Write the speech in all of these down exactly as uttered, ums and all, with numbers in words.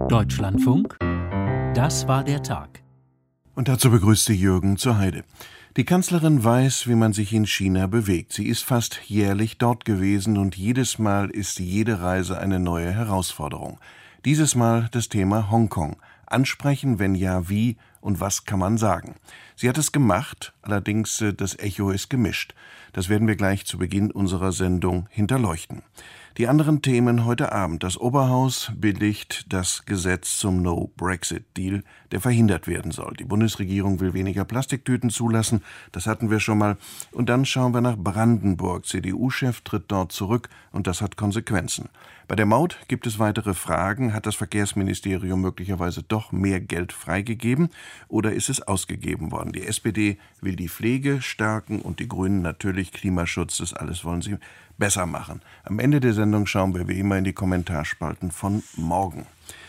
Deutschlandfunk, das war der Tag. Und dazu begrüßte Jürgen zur Heide. Die Kanzlerin weiß, wie man sich in China bewegt. Sie ist fast jährlich dort gewesen und jedes Mal ist jede Reise eine neue Herausforderung. Dieses Mal das Thema Hongkong. Ansprechen, wenn ja, wie und was kann man sagen? Sie hat es gemacht, allerdings das Echo ist gemischt. Das werden wir gleich zu Beginn unserer Sendung hinterleuchten. Die anderen Themen heute Abend. Das Oberhaus billigt das Gesetz zum No-Brexit-Deal, der verhindert werden soll. Die Bundesregierung will weniger Plastiktüten zulassen, das hatten wir schon mal. Und dann schauen wir nach Brandenburg. C D U-Chef tritt dort zurück und das hat Konsequenzen. Bei der Maut gibt es weitere Fragen. Hat das Verkehrsministerium möglicherweise doch mehr Geld freigegeben oder ist es ausgegeben worden? Die S P D will die Pflege stärken und die Grünen natürlich Klimaschutz. Das alles wollen sie besser machen. Am Ende der Sendung schauen wir wie immer in die Kommentarspalten von morgen.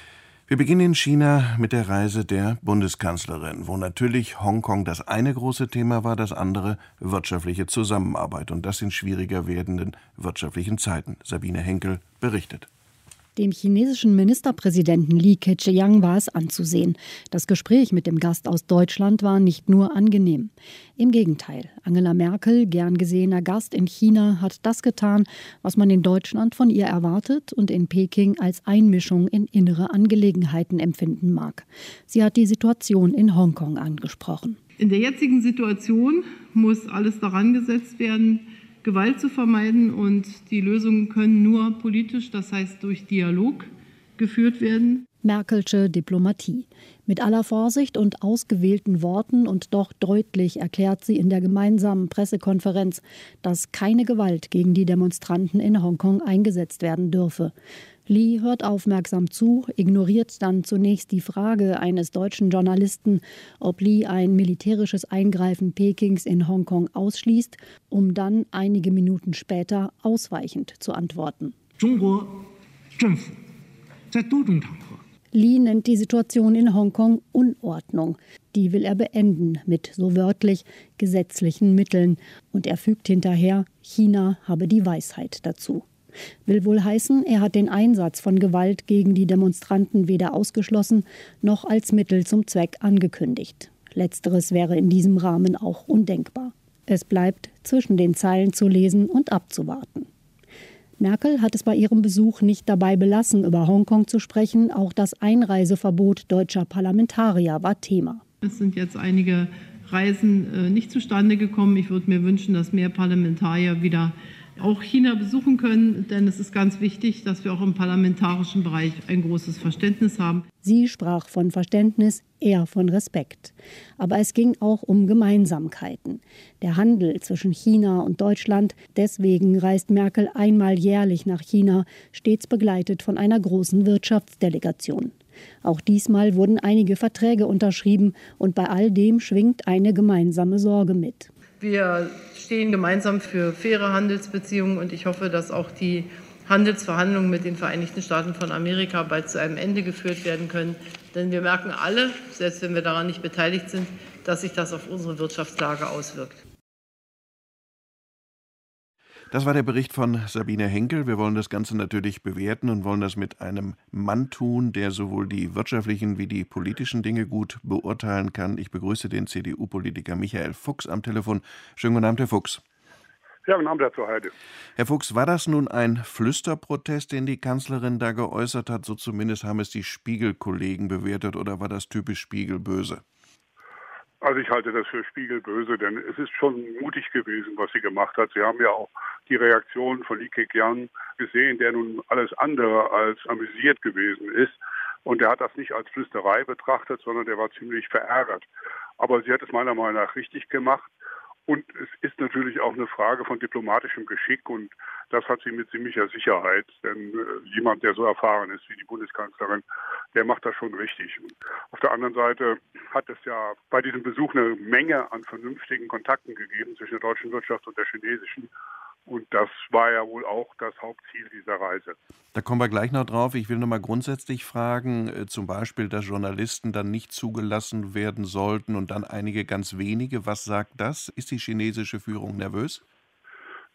Wir beginnen in China mit der Reise der Bundeskanzlerin, wo natürlich Hongkong das eine große Thema war, das andere wirtschaftliche Zusammenarbeit und das in schwieriger werdenden wirtschaftlichen Zeiten. Sabine Henkel berichtet. Dem chinesischen Ministerpräsidenten Li Keqiang war es anzusehen. Das Gespräch mit dem Gast aus Deutschland war nicht nur angenehm. Im Gegenteil, Angela Merkel, gern gesehener Gast in China, hat das getan, was man in Deutschland von ihr erwartet und in Peking als Einmischung in innere Angelegenheiten empfinden mag. Sie hat die Situation in Hongkong angesprochen. In der jetzigen Situation muss alles daran gesetzt werden, Gewalt zu vermeiden, und die Lösungen können nur politisch, das heißt durch Dialog, geführt werden. Merkelsche Diplomatie. Mit aller Vorsicht und ausgewählten Worten und doch deutlich erklärt sie in der gemeinsamen Pressekonferenz, dass keine Gewalt gegen die Demonstranten in Hongkong eingesetzt werden dürfe. Li hört aufmerksam zu, ignoriert dann zunächst die Frage eines deutschen Journalisten, ob Li ein militärisches Eingreifen Pekings in Hongkong ausschließt, um dann einige Minuten später ausweichend zu antworten. Li nennt die Situation in Hongkong Unordnung. Die will er beenden mit, so wörtlich, gesetzlichen Mitteln. Und er fügt hinterher, China habe die Weisheit dazu. Will wohl heißen, er hat den Einsatz von Gewalt gegen die Demonstranten weder ausgeschlossen noch als Mittel zum Zweck angekündigt. Letzteres wäre in diesem Rahmen auch undenkbar. Es bleibt zwischen den Zeilen zu lesen und abzuwarten. Merkel hat es bei ihrem Besuch nicht dabei belassen, über Hongkong zu sprechen. Auch das Einreiseverbot deutscher Parlamentarier war Thema. Es sind jetzt einige Reisen äh, nicht zustande gekommen. Ich würde mir wünschen, dass mehr Parlamentarier wieder auch China besuchen können, denn es ist ganz wichtig, dass wir auch im parlamentarischen Bereich ein großes Verständnis haben. Sie sprach von Verständnis, er von Respekt. Aber es ging auch um Gemeinsamkeiten. Der Handel zwischen China und Deutschland, deswegen reist Merkel einmal jährlich nach China, stets begleitet von einer großen Wirtschaftsdelegation. Auch diesmal wurden einige Verträge unterschrieben und bei all dem schwingt eine gemeinsame Sorge mit. Wir stehen gemeinsam für faire Handelsbeziehungen und ich hoffe, dass auch die Handelsverhandlungen mit den Vereinigten Staaten von Amerika bald zu einem Ende geführt werden können. Denn wir merken alle, selbst wenn wir daran nicht beteiligt sind, dass sich das auf unsere Wirtschaftslage auswirkt. Das war der Bericht von Sabine Henkel. Wir wollen das Ganze natürlich bewerten und wollen das mit einem Mann tun, der sowohl die wirtschaftlichen wie die politischen Dinge gut beurteilen kann. Ich begrüße den C D U-Politiker Michael Fuchs am Telefon. Schönen guten Abend, Herr Fuchs. Ja, guten Abend, Herr zur Heide. Herr Fuchs, war das nun ein Flüsterprotest, den die Kanzlerin da geäußert hat? So zumindest haben es die Spiegel-Kollegen bewertet, oder war das typisch Spiegel böse? Also ich halte das für spiegelböse, denn es ist schon mutig gewesen, was sie gemacht hat. Sie haben ja auch die Reaktion von Li Keqiang gesehen, der nun alles andere als amüsiert gewesen ist. Und er hat das nicht als Flüsterei betrachtet, sondern der war ziemlich verärgert. Aber sie hat es meiner Meinung nach richtig gemacht. Und es ist natürlich auch eine Frage von diplomatischem Geschick und das hat sie mit ziemlicher Sicherheit. Denn äh, jemand, der so erfahren ist wie die Bundeskanzlerin, der macht das schon richtig. Und auf der anderen Seite hat es ja bei diesem Besuch eine Menge an vernünftigen Kontakten gegeben zwischen der deutschen Wirtschaft und der chinesischen. Und das war ja wohl auch das Hauptziel dieser Reise. Da kommen wir gleich noch drauf. Ich will noch mal grundsätzlich fragen, äh, zum Beispiel, dass Journalisten dann nicht zugelassen werden sollten und dann einige ganz wenige. Was sagt das? Ist die chinesische Führung nervös?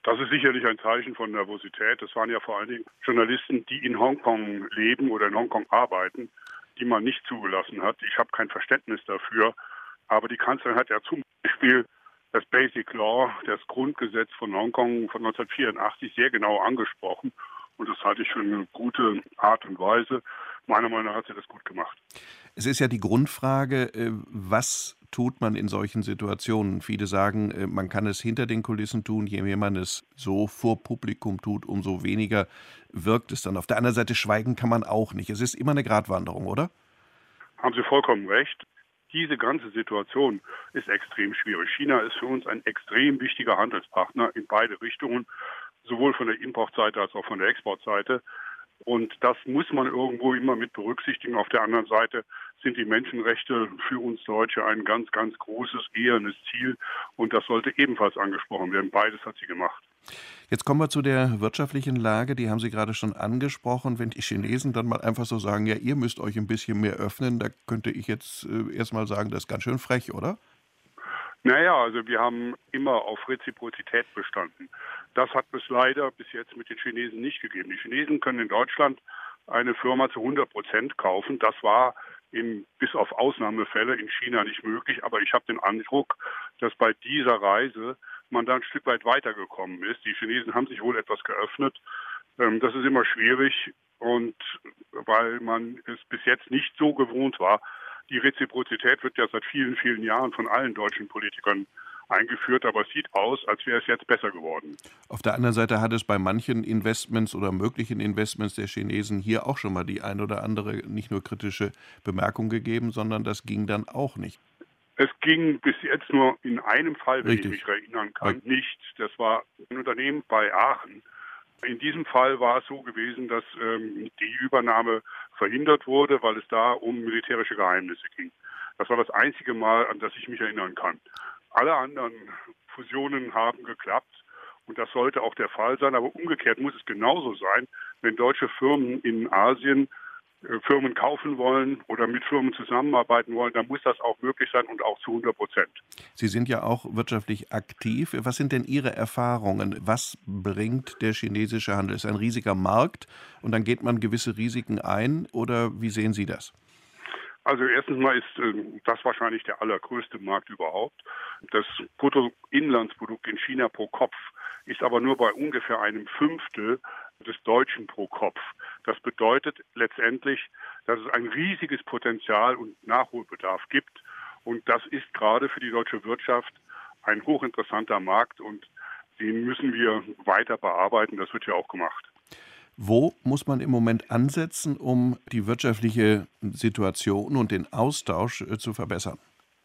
Das ist sicherlich ein Zeichen von Nervosität. Das waren ja vor allen Dingen Journalisten, die in Hongkong leben oder in Hongkong arbeiten, die man nicht zugelassen hat. Ich habe kein Verständnis dafür. Aber die Kanzlerin hat ja zum Beispiel das Basic Law, das Grundgesetz von Hongkong von neunzehnhundertvierundachtzig, sehr genau angesprochen. Und das halte ich für eine gute Art und Weise. Meiner Meinung nach hat sie das gut gemacht. Es ist ja die Grundfrage, was tut man in solchen Situationen? Viele sagen, man kann es hinter den Kulissen tun. Je mehr man es so vor Publikum tut, umso weniger wirkt es dann. Auf der anderen Seite schweigen kann man auch nicht. Es ist immer eine Gratwanderung, oder? Haben Sie vollkommen recht. Diese ganze Situation ist extrem schwierig. China ist für uns ein extrem wichtiger Handelspartner in beide Richtungen, sowohl von der Importseite als auch von der Exportseite. Und das muss man irgendwo immer mit berücksichtigen. Auf der anderen Seite sind die Menschenrechte für uns Deutsche ein ganz, ganz großes, ehernes Ziel. Und das sollte ebenfalls angesprochen werden. Beides hat sie gemacht. Jetzt kommen wir zu der wirtschaftlichen Lage, die haben Sie gerade schon angesprochen. Wenn die Chinesen dann mal einfach so sagen, ja, ihr müsst euch ein bisschen mehr öffnen, da könnte ich jetzt äh, erstmal sagen, das ist ganz schön frech, oder? Naja, also wir haben immer auf Reziprozität bestanden. Das hat es leider bis jetzt mit den Chinesen nicht gegeben. Die Chinesen können in Deutschland eine Firma zu hundert Prozent kaufen. Das war in, bis auf Ausnahmefälle in China nicht möglich. Aber ich habe den Eindruck, dass bei dieser Reise man da ein Stück weit weitergekommen ist. Die Chinesen haben sich wohl etwas geöffnet. Das ist immer schwierig, und weil man es bis jetzt nicht so gewohnt war. Die Reziprozität wird ja seit vielen, vielen Jahren von allen deutschen Politikern eingeführt, aber es sieht aus, als wäre es jetzt besser geworden. Auf der anderen Seite hat es bei manchen Investments oder möglichen Investments der Chinesen hier auch schon mal die ein oder andere nicht nur kritische Bemerkung gegeben, sondern das ging dann auch nicht. Es ging bis jetzt nur in einem Fall, wenn Richtig. ich mich erinnern kann, nicht. Das war ein Unternehmen bei Aachen. In diesem Fall war es so gewesen, dass ähm, die Übernahme verhindert wurde, weil es da um militärische Geheimnisse ging. Das war das einzige Mal, an das ich mich erinnern kann. Alle anderen Fusionen haben geklappt, und das sollte auch der Fall sein. Aber umgekehrt muss es genauso sein, wenn deutsche Firmen in Asien äh, Firmen kaufen wollen oder mit Firmen zusammenarbeiten wollen, dann muss das auch möglich sein, und auch zu hundert Prozent. Sie sind ja auch wirtschaftlich aktiv. Was sind denn Ihre Erfahrungen? Was bringt der chinesische Handel? Ist ein riesiger Markt und dann geht man gewisse Risiken ein, oder wie sehen Sie das? Also erstens mal ist äh, das wahrscheinlich der allergrößte Markt überhaupt. Das Bruttoinlandsprodukt in China pro Kopf ist aber nur bei ungefähr einem Fünftel des Deutschen pro Kopf. Das bedeutet letztendlich, dass es ein riesiges Potenzial und Nachholbedarf gibt. Und das ist gerade für die deutsche Wirtschaft ein hochinteressanter Markt, und den müssen wir weiter bearbeiten. Das wird ja auch gemacht. Wo muss man im Moment ansetzen, um die wirtschaftliche Situation und den Austausch äh, zu verbessern?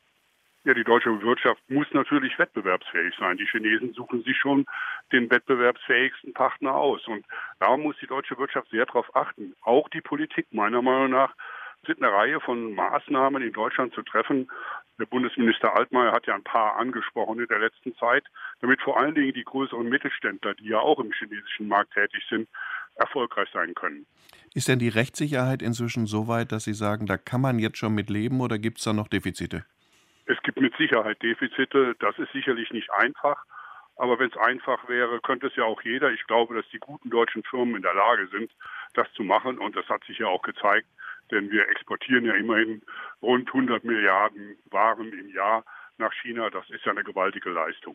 Ja, die deutsche Wirtschaft muss natürlich wettbewerbsfähig sein. Die Chinesen suchen sich schon den wettbewerbsfähigsten Partner aus. Und da muss die deutsche Wirtschaft sehr darauf achten. Auch die Politik, meiner Meinung nach, sind eine Reihe von Maßnahmen in Deutschland zu treffen. Der Bundesminister Altmaier hat ja ein paar angesprochen in der letzten Zeit, damit vor allen Dingen die größeren Mittelständler, die ja auch im chinesischen Markt tätig sind, erfolgreich sein können. Ist denn die Rechtssicherheit inzwischen so weit, dass Sie sagen, da kann man jetzt schon mit leben, oder gibt es da noch Defizite? Es gibt mit Sicherheit Defizite. Das ist sicherlich nicht einfach. Aber wenn es einfach wäre, könnte es ja auch jeder. Ich glaube, dass die guten deutschen Firmen in der Lage sind, das zu machen. Und das hat sich ja auch gezeigt. Denn wir exportieren ja immerhin rund hundert Milliarden Waren im Jahr nach China. Das ist ja eine gewaltige Leistung.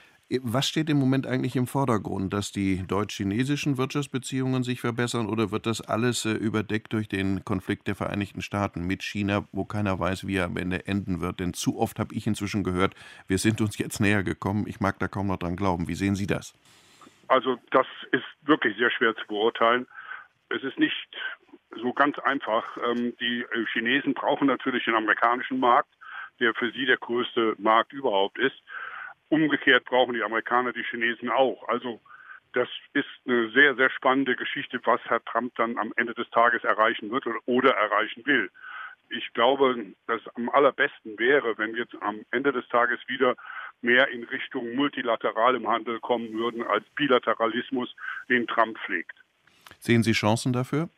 Was steht im Moment eigentlich im Vordergrund? Dass die deutsch-chinesischen Wirtschaftsbeziehungen sich verbessern, oder wird das alles äh, überdeckt durch den Konflikt der Vereinigten Staaten mit China, wo keiner weiß, wie er am Ende enden wird? Denn zu oft habe ich inzwischen gehört, wir sind uns jetzt näher gekommen. Ich mag da kaum noch dran glauben. Wie sehen Sie das? Also das ist wirklich sehr schwer zu beurteilen. Es ist nicht so ganz einfach. Die Chinesen brauchen natürlich den amerikanischen Markt, der für sie der größte Markt überhaupt ist. Umgekehrt brauchen die Amerikaner die Chinesen auch. Also das ist eine sehr, sehr spannende Geschichte, was Herr Trump dann am Ende des Tages erreichen wird oder erreichen will. Ich glaube, dass es am allerbesten wäre, wenn wir jetzt am Ende des Tages wieder mehr in Richtung multilateralem Handel kommen würden, als Bilateralismus, den Trump pflegt. Sehen Sie Chancen dafür?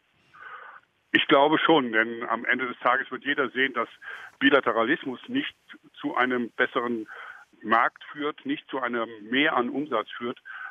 Ich glaube schon, denn am Ende des Tages wird jeder sehen, dass Bilateralismus nicht zu einem besseren Markt führt, nicht zu einem Mehr an Umsatz führt,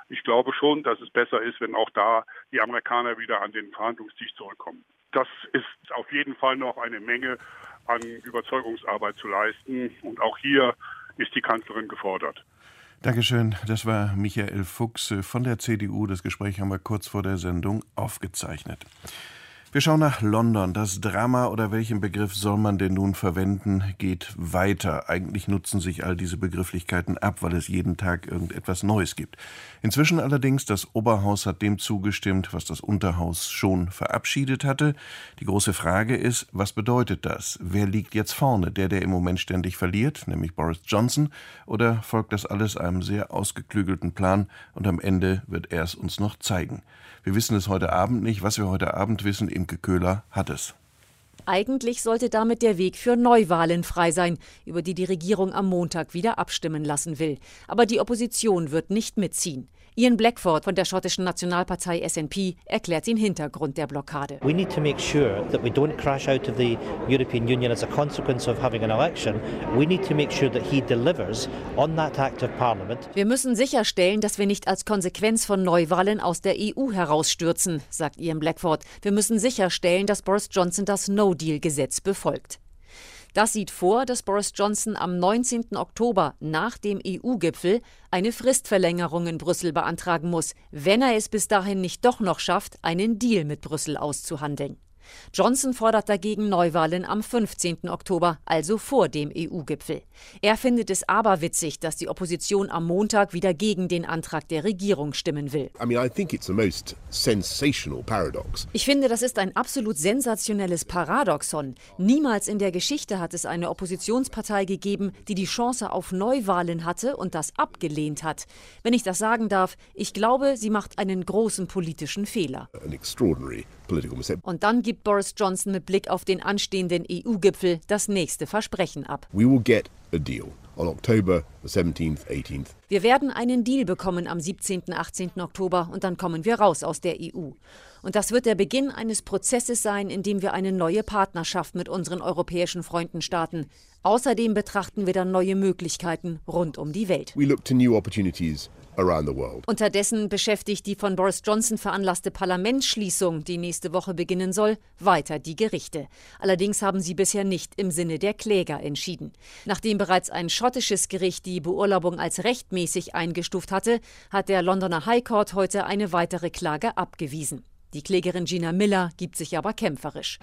Ich glaube schon, dass es besser ist, wenn auch da die Amerikaner wieder an den Verhandlungstisch zurückkommen. Das ist auf jeden Fall noch eine Menge an Überzeugungsarbeit zu leisten. Und auch hier ist die Kanzlerin gefordert. Dankeschön. Das war Michael Fuchs von der C D U. Das Gespräch haben wir kurz vor der Sendung aufgezeichnet. Wir schauen nach London. Das Drama, oder welchen Begriff soll man denn nun verwenden, geht weiter. Eigentlich nutzen sich all diese Begrifflichkeiten ab, weil es jeden Tag irgendetwas Neues gibt. Inzwischen allerdings, das Oberhaus hat dem zugestimmt, was das Unterhaus schon verabschiedet hatte. Die große Frage ist, was bedeutet das? Wer liegt jetzt vorne? Der, der im Moment ständig verliert, nämlich Boris Johnson? Oder folgt das alles einem sehr ausgeklügelten Plan und am Ende wird er es uns noch zeigen? Wir wissen es heute Abend nicht. Was wir heute Abend wissen, Imke Köhler hat es. Eigentlich sollte damit der Weg für Neuwahlen frei sein, über die die Regierung am Montag wieder abstimmen lassen will. Aber die Opposition wird nicht mitziehen. Ian Blackford von der schottischen Nationalpartei S N P erklärt den Hintergrund der Blockade. We need to make sure that we don't crash out of the European Union as a consequence of having an election. We need to make sure that he delivers on that act of Parliament. Wir müssen sicherstellen, dass wir nicht als Konsequenz von Neuwahlen aus der E U herausstürzen, sagt Ian Blackford. Wir müssen sicherstellen, dass Boris Johnson das No-Deal-Gesetz befolgt. Das sieht vor, dass Boris Johnson am neunzehnten Oktober nach dem E U-Gipfel eine Fristverlängerung in Brüssel beantragen muss, wenn er es bis dahin nicht doch noch schafft, einen Deal mit Brüssel auszuhandeln. Johnson fordert dagegen Neuwahlen am fünfzehnten Oktober, also vor dem E U-Gipfel. Er findet es aberwitzig, dass die Opposition am Montag wieder gegen den Antrag der Regierung stimmen will. I mean, I think it's the most sensational paradox. Ich finde, das ist ein absolut sensationelles Paradoxon. Niemals in der Geschichte hat es eine Oppositionspartei gegeben, die die Chance auf Neuwahlen hatte und das abgelehnt hat. Wenn ich das sagen darf, ich glaube, sie macht einen großen politischen Fehler. An extraordinary political mistake. Und dann gibt Boris Johnson mit Blick auf den anstehenden E U-Gipfel das nächste Versprechen ab. We will get a deal on October the seventeenth, eighteenth. Wir werden einen Deal bekommen am siebzehnten, achtzehnten Oktober und dann kommen wir raus aus der E U. Und das wird der Beginn eines Prozesses sein, in dem wir eine neue Partnerschaft mit unseren europäischen Freunden starten. Außerdem betrachten wir dann neue Möglichkeiten rund um die Welt. We look to new opportunities around the world. Unterdessen beschäftigt die von Boris Johnson veranlasste Parlamentsschließung, die nächste Woche beginnen soll, weiter die Gerichte. Allerdings haben sie bisher nicht im Sinne der Kläger entschieden. Nachdem bereits ein schottisches Gericht die Beurlaubung als rechtmäßig eingestuft hatte, hat der Londoner High Court heute eine weitere Klage abgewiesen. Die Klägerin Gina Miller gibt sich aber kämpferisch.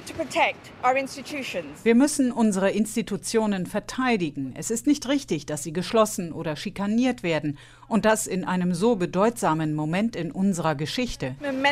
Wir müssen unsere Institutionen verteidigen. Es ist nicht richtig, dass sie geschlossen oder schikaniert werden. Und das in einem so bedeutsamen Moment in unserer Geschichte.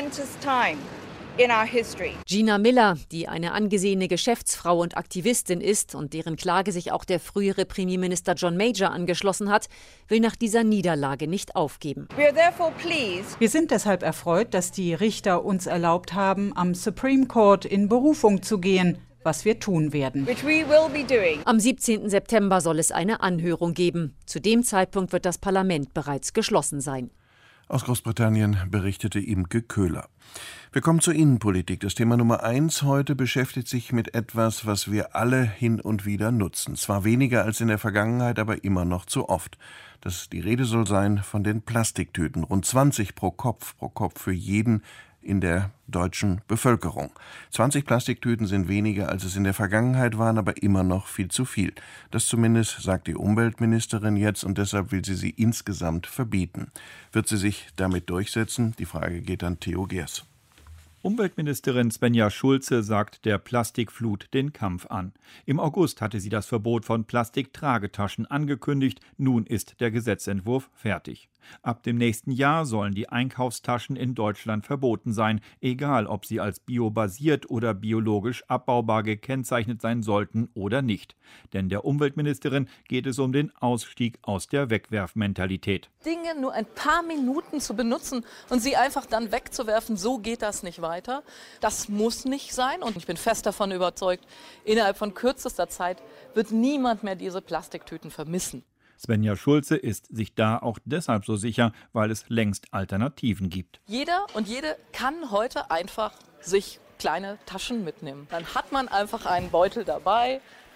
Gina Miller, die eine angesehene Geschäftsfrau und Aktivistin ist und deren Klage sich auch der frühere Premierminister John Major angeschlossen hat, will nach dieser Niederlage nicht aufgeben. Wir sind deshalb erfreut, dass die Richter uns erlaubt haben, am Supreme Court in Berufung zu gehen, was wir tun werden. Am siebzehnten September soll es eine Anhörung geben. Zu dem Zeitpunkt wird das Parlament bereits geschlossen sein. Aus Großbritannien berichtete Imke Köhler. Wir kommen zur Innenpolitik. Das Thema Nummer eins heute beschäftigt sich mit etwas, was wir alle hin und wieder nutzen. Zwar weniger als in der Vergangenheit, aber immer noch zu oft. Das, die Rede soll sein von den Plastiktüten. Rund zwanzig pro Kopf, pro Kopf für jeden in der deutschen Bevölkerung. zwanzig Plastiktüten sind weniger, als es in der Vergangenheit waren, aber immer noch viel zu viel. Das zumindest sagt die Umweltministerin jetzt und deshalb will sie sie insgesamt verbieten. Wird sie sich damit durchsetzen? Die Frage geht an Theo Gers. Umweltministerin Svenja Schulze sagt der Plastikflut den Kampf an. Im August hatte sie das Verbot von Plastiktragetaschen angekündigt. Nun ist der Gesetzentwurf fertig. Ab dem nächsten Jahr sollen die Einkaufstaschen in Deutschland verboten sein, egal ob sie als biobasiert oder biologisch abbaubar gekennzeichnet sein sollten oder nicht. Denn der Umweltministerin geht es um den Ausstieg aus der Wegwerfmentalität. Dinge nur ein paar Minuten zu benutzen und sie einfach dann wegzuwerfen, so geht das nicht weiter. Das muss nicht sein und ich bin fest davon überzeugt, innerhalb von kürzester Zeit wird niemand mehr diese Plastiktüten vermissen. Svenja Schulze ist sich da auch deshalb so sicher, weil es längst Alternativen gibt. Jeder und jede kann heute einfach sich kleine Taschen mitnehmen. Dann hat man einfach einen Beutel dabei,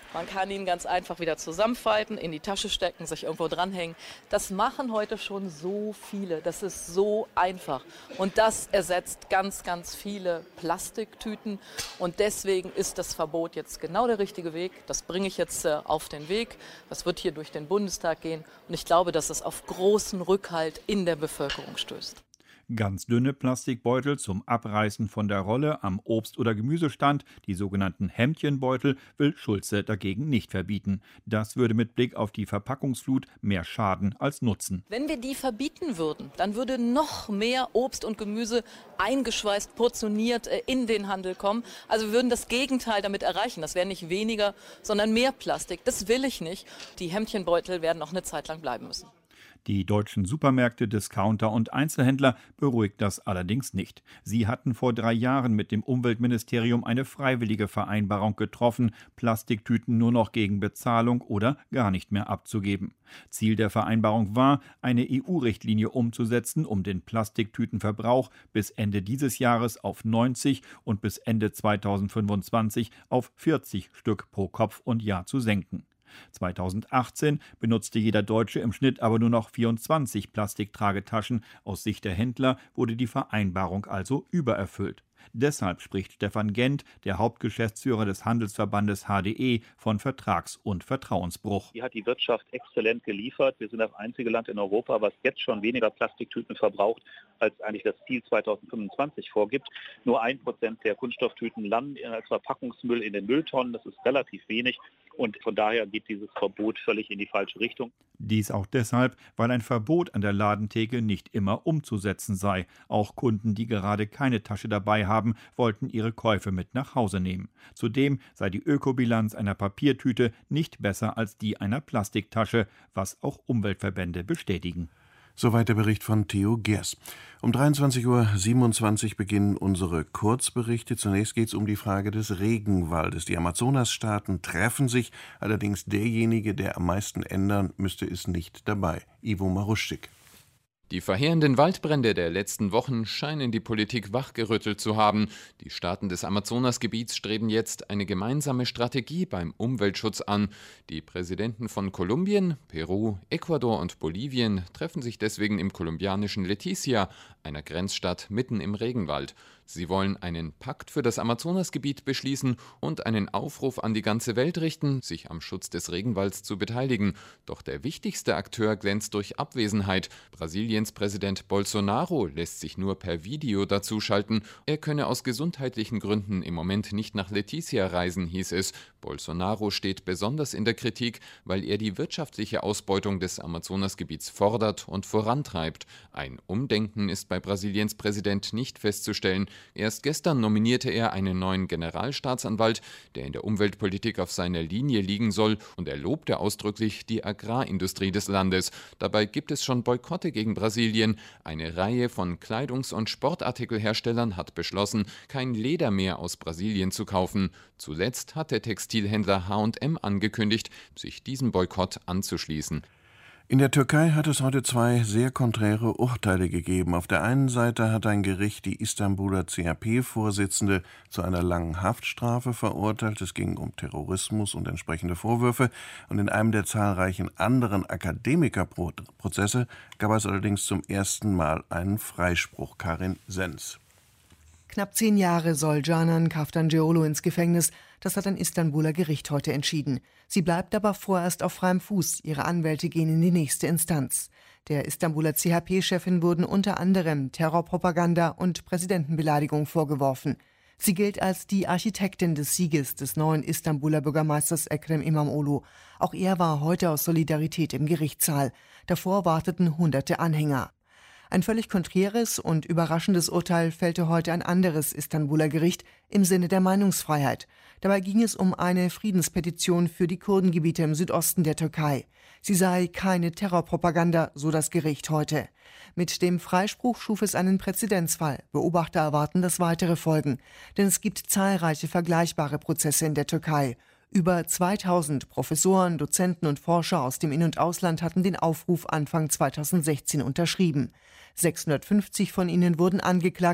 Man kann ihn ganz einfach wieder zusammenfalten, in die Tasche stecken, sich irgendwo dranhängen. Das machen heute schon so viele. Das ist so einfach. Und das ersetzt ganz, ganz viele Plastiktüten. Und deswegen ist das Verbot jetzt genau der richtige Weg. Das bringe ich jetzt äh, auf den Weg. Das wird hier durch den Bundestag gehen. Und ich glaube, dass es auf großen Rückhalt in der Bevölkerung stößt. Ganz dünne Plastikbeutel zum Abreißen von der Rolle am Obst- oder Gemüsestand, die sogenannten Hemdchenbeutel, will Schulze dagegen nicht verbieten. Das würde mit Blick auf die Verpackungsflut mehr schaden als nutzen. Wenn wir die verbieten würden, dann würde noch mehr Obst und Gemüse eingeschweißt, portioniert in den Handel kommen. Also wir würden das Gegenteil damit erreichen. Das wäre nicht weniger, sondern mehr Plastik. Das will ich nicht. Die Hemdchenbeutel werden noch eine Zeit lang bleiben müssen. Die deutschen Supermärkte, Discounter und Einzelhändler beruhigt das allerdings nicht. Sie hatten vor drei Jahren mit dem Umweltministerium eine freiwillige Vereinbarung getroffen, Plastiktüten nur noch gegen Bezahlung oder gar nicht mehr abzugeben. Ziel der Vereinbarung war, eine E U-Richtlinie umzusetzen, um den Plastiktütenverbrauch bis Ende dieses Jahres auf neunzig und bis Ende zweitausendfünfundzwanzig auf vierzig Stück pro Kopf und Jahr zu senken. zweitausendachtzehn benutzte jeder Deutsche im Schnitt aber nur noch vierundzwanzig Plastiktragetaschen. Aus Sicht der Händler wurde die Vereinbarung also übererfüllt. Deshalb spricht Stefan Gent, der Hauptgeschäftsführer des Handelsverbandes H D E, von Vertrags- und Vertrauensbruch. Hier hat die Wirtschaft exzellent geliefert. Wir sind das einzige Land in Europa, was jetzt schon weniger Plastiktüten verbraucht, als eigentlich das Ziel zweitausendfünfundzwanzig vorgibt. Nur ein Prozent der Kunststofftüten landen als Verpackungsmüll in den Mülltonnen. Das ist relativ wenig. Und von daher geht dieses Verbot völlig in die falsche Richtung. Dies auch deshalb, weil ein Verbot an der Ladentheke nicht immer umzusetzen sei. Auch Kunden, die gerade keine Tasche dabei haben, wollten ihre Käufe mit nach Hause nehmen. Zudem sei die Ökobilanz einer Papiertüte nicht besser als die einer Plastiktasche, was auch Umweltverbände bestätigen. Soweit der Bericht von Theo Gers. Um dreiundzwanzig Uhr siebenundzwanzig beginnen unsere Kurzberichte. Zunächst geht es um die Frage des Regenwaldes. Die Amazonasstaaten treffen sich, allerdings derjenige, der am meisten ändern müsste, ist nicht dabei. Ivo Maruschik. Die verheerenden Waldbrände der letzten Wochen scheinen die Politik wachgerüttelt zu haben. Die Staaten des Amazonasgebiets streben jetzt eine gemeinsame Strategie beim Umweltschutz an. Die Präsidenten von Kolumbien, Peru, Ecuador und Bolivien treffen sich deswegen im kolumbianischen Leticia, einer Grenzstadt mitten im Regenwald. Sie wollen einen Pakt für das Amazonasgebiet beschließen und einen Aufruf an die ganze Welt richten, sich am Schutz des Regenwalds zu beteiligen. Doch der wichtigste Akteur glänzt durch Abwesenheit. Brasiliens Präsident Bolsonaro lässt sich nur per Video dazuschalten. Er könne aus gesundheitlichen Gründen im Moment nicht nach Leticia reisen, hieß es. Bolsonaro steht besonders in der Kritik, weil er die wirtschaftliche Ausbeutung des Amazonasgebiets fordert und vorantreibt. Ein Umdenken ist bei Brasiliens Präsident nicht festzustellen. Erst gestern nominierte er einen neuen Generalstaatsanwalt, der in der Umweltpolitik auf seiner Linie liegen soll, und er lobte ausdrücklich die Agrarindustrie des Landes. Dabei gibt es schon Boykotte gegen Brasilien. Eine Reihe von Kleidungs- und Sportartikelherstellern hat beschlossen, kein Leder mehr aus Brasilien zu kaufen. Zuletzt hat der Textilhändler H und M angekündigt, sich diesem Boykott anzuschließen. In der Türkei hat es heute zwei sehr konträre Urteile gegeben. Auf der einen Seite hat ein Gericht die Istanbuler C H P-Vorsitzende zu einer langen Haftstrafe verurteilt. Es ging um Terrorismus und entsprechende Vorwürfe. Und in einem der zahlreichen anderen Akademikerprozesse gab es allerdings zum ersten Mal einen Freispruch. Karin Sens. Knapp zehn Jahre soll Canan Kaftancıoğlu ins Gefängnis. Das hat ein Istanbuler Gericht heute entschieden. Sie bleibt aber vorerst auf freiem Fuß. Ihre Anwälte gehen in die nächste Instanz. Der Istanbuler C H P-Chefin wurden unter anderem Terrorpropaganda und Präsidentenbeleidigung vorgeworfen. Sie gilt als die Architektin des Sieges des neuen Istanbuler Bürgermeisters Ekrem İmamoğlu. Auch er war heute aus Solidarität im Gerichtssaal. Davor warteten hunderte Anhänger. Ein völlig konträres und überraschendes Urteil fällte heute ein anderes Istanbuler Gericht im Sinne der Meinungsfreiheit. Dabei ging es um eine Friedenspetition für die Kurdengebiete im Südosten der Türkei. Sie sei keine Terrorpropaganda, so das Gericht heute. Mit dem Freispruch schuf es einen Präzedenzfall. Beobachter erwarten, dass weitere folgen. Denn es gibt zahlreiche vergleichbare Prozesse in der Türkei. Über zweitausend Professoren, Dozenten und Forscher aus dem In- und Ausland hatten den Aufruf Anfang zweitausendsechzehn unterschrieben. sechshundertfünfzig von ihnen wurden angeklagt,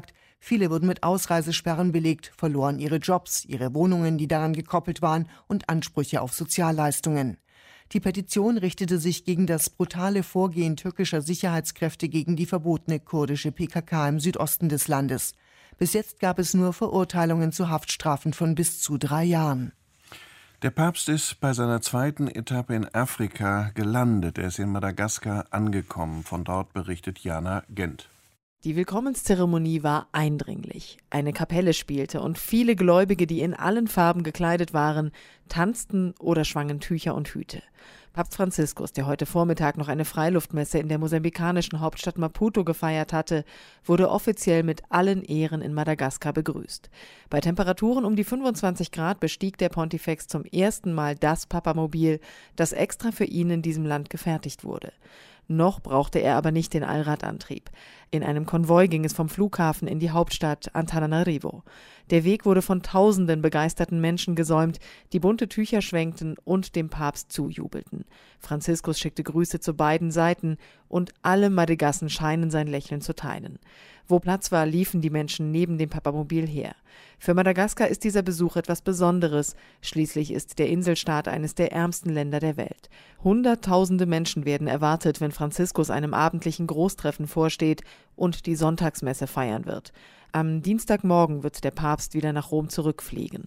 Viele wurden mit Ausreisesperren belegt, verloren ihre Jobs, ihre Wohnungen, die daran gekoppelt waren, und Ansprüche auf Sozialleistungen. Die Petition richtete sich gegen das brutale Vorgehen türkischer Sicherheitskräfte gegen die verbotene kurdische P K K im Südosten des Landes. Bis jetzt gab es nur Verurteilungen zu Haftstrafen von bis zu drei Jahren. Der Papst ist bei seiner zweiten Etappe in Afrika gelandet. Er ist in Madagaskar angekommen. Von dort berichtet Jana Gent. Die Willkommenszeremonie war eindringlich. Eine Kapelle spielte und viele Gläubige, die in allen Farben gekleidet waren, tanzten oder schwangen Tücher und Hüte. Papst Franziskus, der heute Vormittag noch eine Freiluftmesse in der mosambikanischen Hauptstadt Maputo gefeiert hatte, wurde offiziell mit allen Ehren in Madagaskar begrüßt. Bei Temperaturen um die fünfundzwanzig Grad bestieg der Pontifex zum ersten Mal das Papamobil, das extra für ihn in diesem Land gefertigt wurde. Noch brauchte er aber nicht den Allradantrieb. In einem Konvoi ging es vom Flughafen in die Hauptstadt Antananarivo. Der Weg wurde von tausenden begeisterten Menschen gesäumt, die bunte Tücher schwenkten und dem Papst zujubelten. Franziskus schickte Grüße zu beiden Seiten und alle Madagassen scheinen sein Lächeln zu teilen. Wo Platz war, liefen die Menschen neben dem Papamobil her. Für Madagaskar ist dieser Besuch etwas Besonderes. Schließlich ist der Inselstaat eines der ärmsten Länder der Welt. Hunderttausende Menschen werden erwartet, wenn Franziskus einem abendlichen Großtreffen vorsteht und die Sonntagsmesse feiern wird. Am Dienstagmorgen wird der Papst wieder nach Rom zurückfliegen.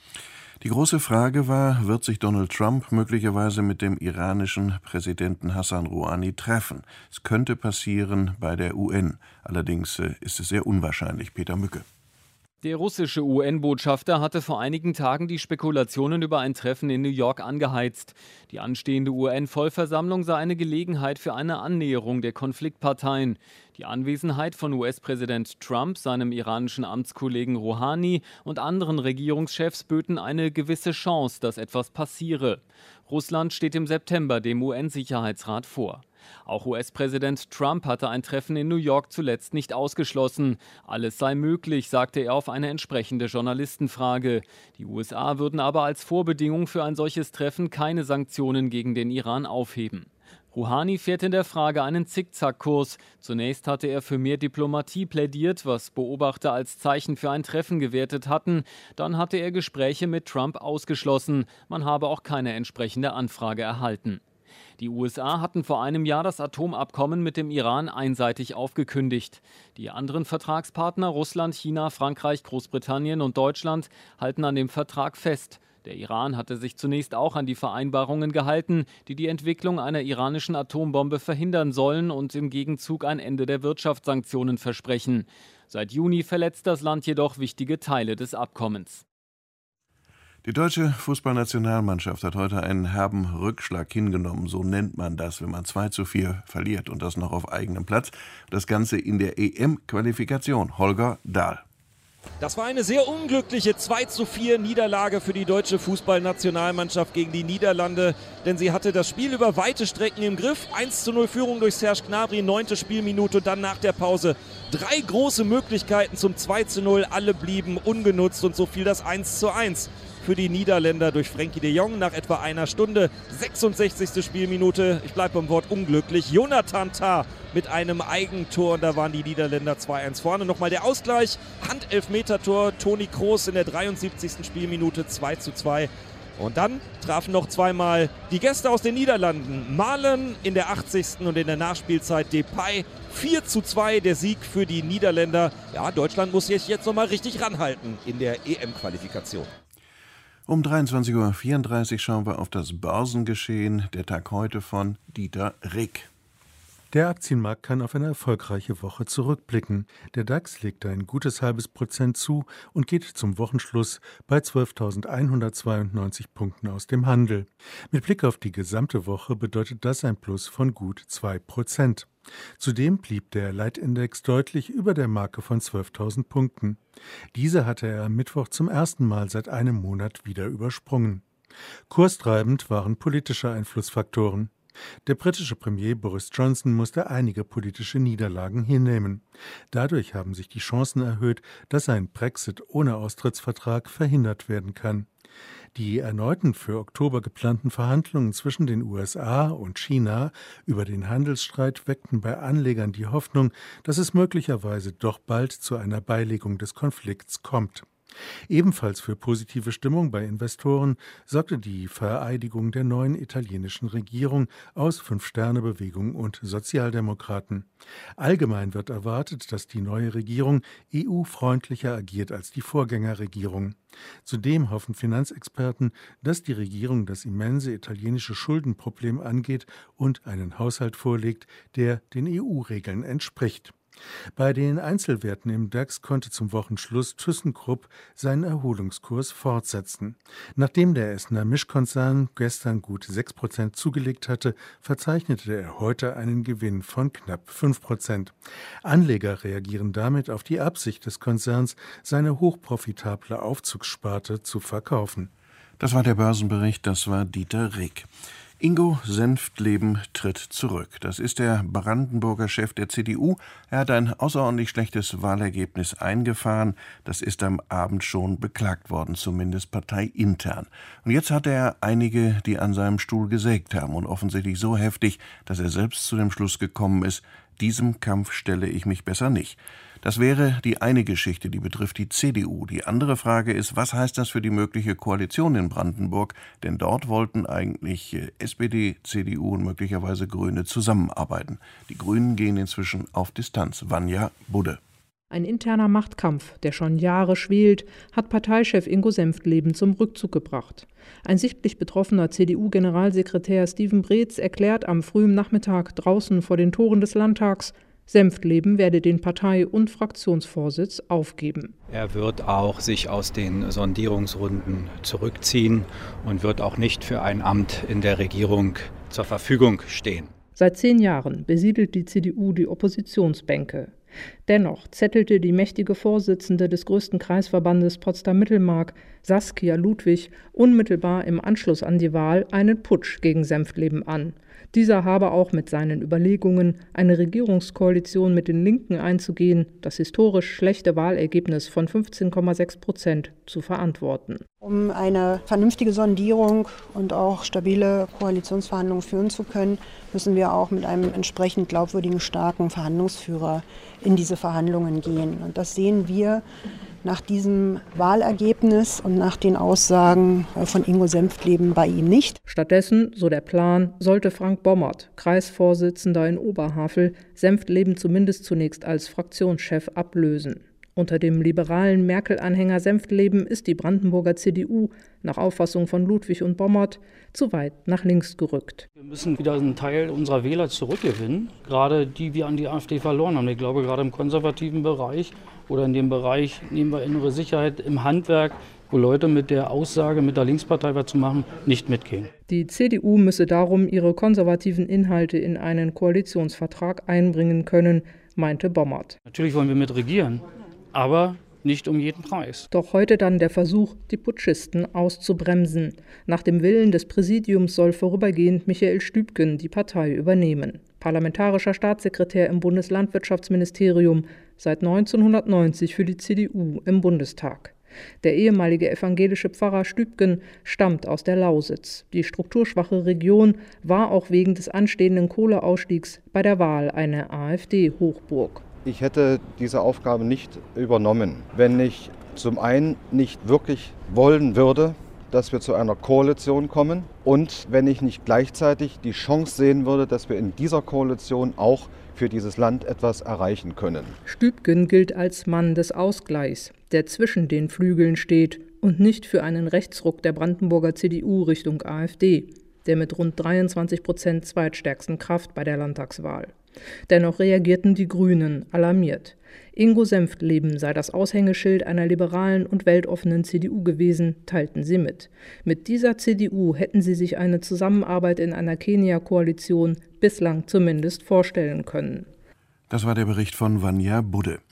Die große Frage war, wird sich Donald Trump möglicherweise mit dem iranischen Präsidenten Hassan Rouhani treffen? Es könnte passieren bei der U N. Allerdings ist es sehr unwahrscheinlich. Peter Mücke. Der russische U N-Botschafter hatte vor einigen Tagen die Spekulationen über ein Treffen in New York angeheizt. Die anstehende U N-Vollversammlung sei eine Gelegenheit für eine Annäherung der Konfliktparteien. Die Anwesenheit von U S-Präsident Trump, seinem iranischen Amtskollegen Rouhani und anderen Regierungschefs böten eine gewisse Chance, dass etwas passiere. Russland steht im September dem U N-Sicherheitsrat vor. Auch U S-Präsident Trump hatte ein Treffen in New York zuletzt nicht ausgeschlossen. Alles sei möglich, sagte er auf eine entsprechende Journalistenfrage. Die U S A würden aber als Vorbedingung für ein solches Treffen keine Sanktionen gegen den Iran aufheben. Rouhani fährt in der Frage einen Zickzackkurs. Zunächst hatte er für mehr Diplomatie plädiert, was Beobachter als Zeichen für ein Treffen gewertet hatten. Dann hatte er Gespräche mit Trump ausgeschlossen. Man habe auch keine entsprechende Anfrage erhalten. Die U S A hatten vor einem Jahr das Atomabkommen mit dem Iran einseitig aufgekündigt. Die anderen Vertragspartner Russland, China, Frankreich, Großbritannien und Deutschland halten an dem Vertrag fest. Der Iran hatte sich zunächst auch an die Vereinbarungen gehalten, die die Entwicklung einer iranischen Atombombe verhindern sollen und im Gegenzug ein Ende der Wirtschaftssanktionen versprechen. Seit Juni verletzt das Land jedoch wichtige Teile des Abkommens. Die deutsche Fußballnationalmannschaft hat heute einen herben Rückschlag hingenommen. So nennt man das, wenn man zwei zu vier verliert und das noch auf eigenem Platz. Das Ganze in der E M-Qualifikation. Holger Dahl. Das war eine sehr unglückliche zwei zu vier Niederlage für die deutsche Fußballnationalmannschaft gegen die Niederlande, denn sie hatte das Spiel über weite Strecken im Griff. eins zu null Führung durch Serge Gnabry, neunte Spielminute und dann nach der Pause drei große Möglichkeiten zum zwei zu null. Alle blieben ungenutzt und so fiel das eins zu eins. Für die Niederländer durch Frenkie de Jong nach etwa einer Stunde. sechsundsechzigste Spielminute, ich bleibe beim Wort unglücklich. Jonathan Tah mit einem Eigentor und da waren die Niederländer zwei eins vorne. Nochmal der Ausgleich, Handelfmetertor, Toni Kroos in der dreiundsiebzigsten Spielminute zwei zu zwei. Und dann trafen noch zweimal die Gäste aus den Niederlanden. Malen in der achtzigsten und in der Nachspielzeit Depay. vier zu zwei der Sieg für die Niederländer. Ja, Deutschland muss sich jetzt nochmal richtig ranhalten in der E M-Qualifikation. Um dreiundzwanzig Uhr vierunddreißig schauen wir auf das Börsengeschehen. Der Tag heute von Dieter Rick. Der Aktienmarkt kann auf eine erfolgreiche Woche zurückblicken. Der DAX legt ein gutes halbes Prozent zu und geht zum Wochenschluss bei zwölftausendeinhundertzweiundneunzig Punkten aus dem Handel. Mit Blick auf die gesamte Woche bedeutet das ein Plus von gut zwei Prozent. Zudem blieb der Leitindex deutlich über der Marke von zwölftausend Punkten. Diese hatte er am Mittwoch zum ersten Mal seit einem Monat wieder übersprungen. Kurstreibend waren politische Einflussfaktoren. Der britische Premier Boris Johnson musste einige politische Niederlagen hinnehmen. Dadurch haben sich die Chancen erhöht, dass ein Brexit ohne Austrittsvertrag verhindert werden kann. Die erneuten für Oktober geplanten Verhandlungen zwischen den U S A und China über den Handelsstreit weckten bei Anlegern die Hoffnung, dass es möglicherweise doch bald zu einer Beilegung des Konflikts kommt. Ebenfalls für positive Stimmung bei Investoren sorgte die Vereidigung der neuen italienischen Regierung aus Fünf-Sterne-Bewegung und Sozialdemokraten. Allgemein wird erwartet, dass die neue Regierung E U-freundlicher agiert als die Vorgängerregierung. Zudem hoffen Finanzexperten, dass die Regierung das immense italienische Schuldenproblem angeht und einen Haushalt vorlegt, der den E U-Regeln entspricht. Bei den Einzelwerten im DAX konnte zum Wochenschluss ThyssenKrupp seinen Erholungskurs fortsetzen. Nachdem der Essener Mischkonzern gestern gut sechs Prozent zugelegt hatte, verzeichnete er heute einen Gewinn von knapp fünf Prozent. Anleger reagieren damit auf die Absicht des Konzerns, seine hochprofitable Aufzugssparte zu verkaufen. Das war der Börsenbericht, das war Dieter Rick. Ingo Senftleben tritt zurück. Das ist der Brandenburger Chef der C D U. Er hat ein außerordentlich schlechtes Wahlergebnis eingefahren. Das ist am Abend schon beklagt worden, zumindest parteiintern. Und jetzt hat er einige, die an seinem Stuhl gesägt haben und offensichtlich so heftig, dass er selbst zu dem Schluss gekommen ist, diesem Kampf stelle ich mich besser nicht. Das wäre die eine Geschichte, die betrifft die C D U. Die andere Frage ist, was heißt das für die mögliche Koalition in Brandenburg? Denn dort wollten eigentlich S P D, C D U und möglicherweise Grüne zusammenarbeiten. Die Grünen gehen inzwischen auf Distanz. Vanja Budde. Ein interner Machtkampf, der schon Jahre schwelt, hat Parteichef Ingo Senftleben zum Rückzug gebracht. Ein sichtlich betroffener C D U-Generalsekretär Steven Breetz erklärt am frühen Nachmittag draußen vor den Toren des Landtags, Senftleben werde den Partei- und Fraktionsvorsitz aufgeben. Er wird auch sich aus den Sondierungsrunden zurückziehen und wird auch nicht für ein Amt in der Regierung zur Verfügung stehen. Seit zehn Jahren besiedelt die C D U die Oppositionsbänke. Dennoch zettelte die mächtige Vorsitzende des größten Kreisverbandes Potsdam-Mittelmark, Saskia Ludwig, unmittelbar im Anschluss an die Wahl einen Putsch gegen Senftleben an. Dieser habe auch mit seinen Überlegungen, eine Regierungskoalition mit den Linken einzugehen, das historisch schlechte Wahlergebnis von fünfzehn Komma sechs Prozent zu verantworten. Um eine vernünftige Sondierung und auch stabile Koalitionsverhandlungen führen zu können, müssen wir auch mit einem entsprechend glaubwürdigen, starken Verhandlungsführer in diese Verhandlungen gehen. Und das sehen wir nach diesem Wahlergebnis und nach den Aussagen von Ingo Senftleben bei ihm nicht. Stattdessen, so der Plan, sollte Frank Bommert, Kreisvorsitzender in Oberhavel, Senftleben zumindest zunächst als Fraktionschef ablösen. Unter dem liberalen Merkel-Anhänger Senftleben ist die Brandenburger C D U, nach Auffassung von Ludwig und Bommert, zu weit nach links gerückt. Wir müssen wieder einen Teil unserer Wähler zurückgewinnen, gerade die wir an die AfD verloren haben. Ich glaube, gerade im konservativen Bereich oder in dem Bereich, nehmen wir innere Sicherheit im Handwerk, wo Leute mit der Aussage, mit der Linkspartei was zu machen, nicht mitgehen. Die C D U müsse darum ihre konservativen Inhalte in einen Koalitionsvertrag einbringen können, meinte Bommert. Natürlich wollen wir mitregieren, aber nicht um jeden Preis. Doch heute dann der Versuch, die Putschisten auszubremsen. Nach dem Willen des Präsidiums soll vorübergehend Michael Stübgen die Partei übernehmen. Parlamentarischer Staatssekretär im Bundeslandwirtschaftsministerium, seit neunzehnhundertneunzig für die C D U im Bundestag. Der ehemalige evangelische Pfarrer Stübgen stammt aus der Lausitz. Die strukturschwache Region war auch wegen des anstehenden Kohleausstiegs bei der Wahl eine AfD-Hochburg. Ich hätte diese Aufgabe nicht übernommen, wenn ich zum einen nicht wirklich wollen würde, dass wir zu einer Koalition kommen und wenn ich nicht gleichzeitig die Chance sehen würde, dass wir in dieser Koalition auch für dieses Land etwas erreichen können. Stübgen gilt als Mann des Ausgleichs, der zwischen den Flügeln steht und nicht für einen Rechtsruck der Brandenburger C D U Richtung AfD, der mit rund dreiundzwanzig Prozent zweitstärksten Kraft bei der Landtagswahl. Dennoch reagierten die Grünen alarmiert. Ingo Senftleben sei das Aushängeschild einer liberalen und weltoffenen C D U gewesen, teilten sie mit. Mit dieser C D U hätten sie sich eine Zusammenarbeit in einer Kenia-Koalition bislang zumindest vorstellen können. Das war der Bericht von Vanja Budde.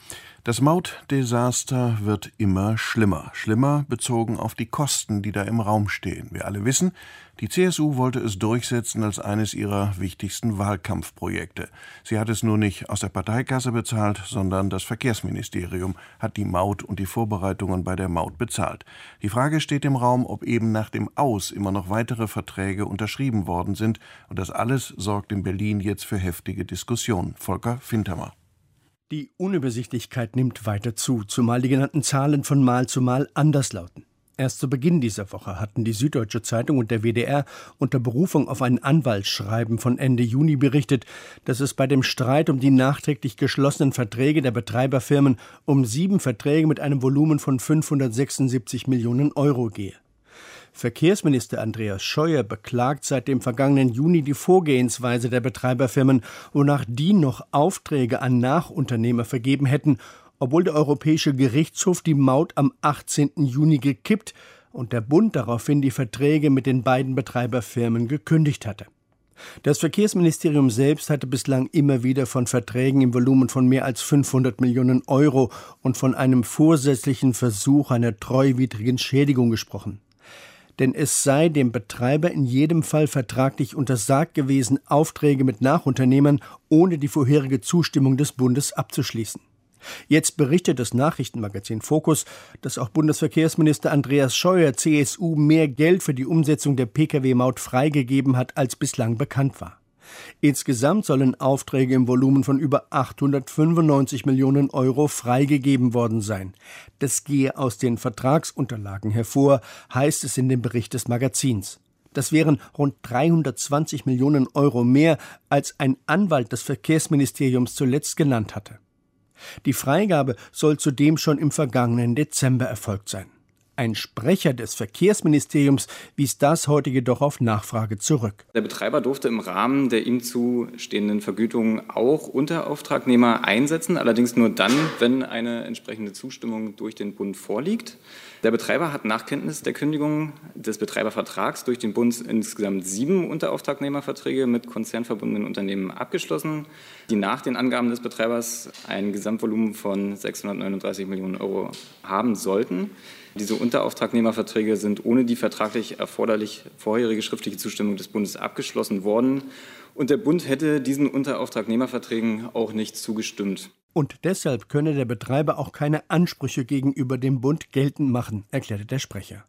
Das Mautdesaster wird immer schlimmer. Schlimmer bezogen auf die Kosten, die da im Raum stehen. Wir alle wissen, die C S U wollte es durchsetzen als eines ihrer wichtigsten Wahlkampfprojekte. Sie hat es nur nicht aus der Parteikasse bezahlt, sondern das Verkehrsministerium hat die Maut und die Vorbereitungen bei der Maut bezahlt. Die Frage steht im Raum, ob eben nach dem Aus immer noch weitere Verträge unterschrieben worden sind. Und das alles sorgt in Berlin jetzt für heftige Diskussionen. Volker Fintermer. Die Unübersichtlichkeit nimmt weiter zu, zumal die genannten Zahlen von Mal zu Mal anders lauten. Erst zu Beginn dieser Woche hatten die Süddeutsche Zeitung und der W D R unter Berufung auf ein Anwaltsschreiben von Ende Juni berichtet, dass es bei dem Streit um die nachträglich geschlossenen Verträge der Betreiberfirmen um sieben Verträge mit einem Volumen von fünfhundertsechsundsiebzig Millionen Euro gehe. Verkehrsminister Andreas Scheuer beklagt seit dem vergangenen Juni die Vorgehensweise der Betreiberfirmen, wonach die noch Aufträge an Nachunternehmer vergeben hätten, obwohl der Europäische Gerichtshof die Maut am achtzehnten Juni gekippt und der Bund daraufhin die Verträge mit den beiden Betreiberfirmen gekündigt hatte. Das Verkehrsministerium selbst hatte bislang immer wieder von Verträgen im Volumen von mehr als fünfhundert Millionen Euro und von einem vorsätzlichen Versuch einer treuwidrigen Schädigung gesprochen. Denn es sei dem Betreiber in jedem Fall vertraglich untersagt gewesen, Aufträge mit Nachunternehmern ohne die vorherige Zustimmung des Bundes abzuschließen. Jetzt berichtet das Nachrichtenmagazin Focus, dass auch Bundesverkehrsminister Andreas Scheuer C S U mehr Geld für die Umsetzung der Pkw-Maut freigegeben hat, als bislang bekannt war. Insgesamt sollen Aufträge im Volumen von über achthundertfünfundneunzig Millionen Euro freigegeben worden sein. Das gehe aus den Vertragsunterlagen hervor, heißt es in dem Bericht des Magazins. Das wären rund dreihundertzwanzig Millionen Euro mehr, als ein Anwalt des Verkehrsministeriums zuletzt genannt hatte. Die Freigabe soll zudem schon im vergangenen Dezember erfolgt sein. Ein Sprecher des Verkehrsministeriums wies das heute jedoch auf Nachfrage zurück. Der Betreiber durfte im Rahmen der ihm zustehenden Vergütungen auch Unterauftragnehmer einsetzen, allerdings nur dann, wenn eine entsprechende Zustimmung durch den Bund vorliegt. Der Betreiber hat nach Kenntnis der Kündigung des Betreibervertrags durch den Bund insgesamt sieben Unterauftragnehmerverträge mit konzernverbundenen Unternehmen abgeschlossen, die nach den Angaben des Betreibers ein Gesamtvolumen von sechshundertneununddreißig Millionen Euro haben sollten. Diese Unterauftragnehmerverträge sind ohne die vertraglich erforderlich vorherige schriftliche Zustimmung des Bundes abgeschlossen worden. Und der Bund hätte diesen Unterauftragnehmerverträgen auch nicht zugestimmt. Und deshalb könne der Betreiber auch keine Ansprüche gegenüber dem Bund geltend machen, erklärte der Sprecher.